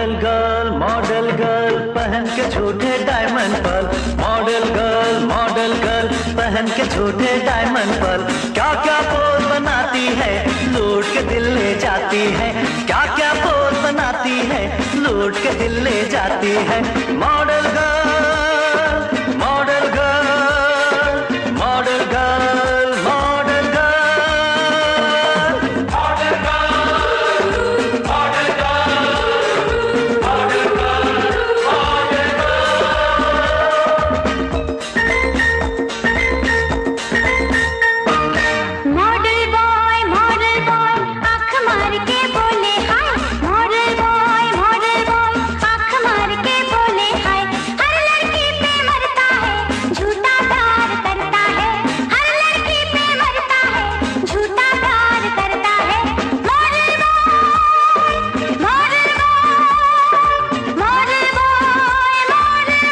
Model girl पहन के झूठे डायमंड पर, मॉडल गर्ल पहन के झूठे डायमंड पर, क्या क्या पोज बनाती है, लूट के दिल ले जाती है, क्या क्या पोज बनाती है, लूट के दिल ले जाती है। Model girl, model girl, model girl, model girl, model girl, model girl, model girl, model girl. Model boy आँख मार के बोले हाय, मॉडल बॉय आँख मार के बोले हाय। हर लड़की पे मरता है, झूठा प्यार करता है, हर लड़की पे मरता है, झूठा प्यार करता है। Model boy, model boy, model boy, model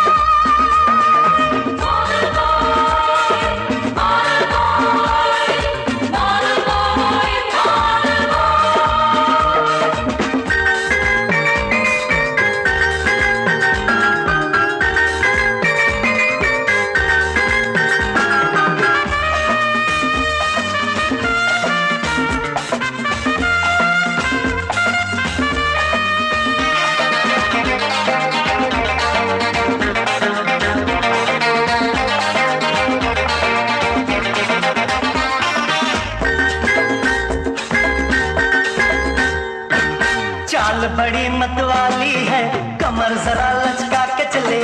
boy, model boy, model boy, model boy, model चाल बड़ी मतवाली है, कमर जरा लचका के चले,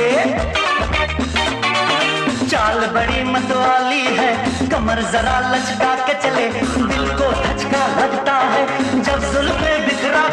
चाल बड़ी मतवाली है, कमर जरा लचका के चले, दिल को धचका लगता है जब जुल्फे बिखरा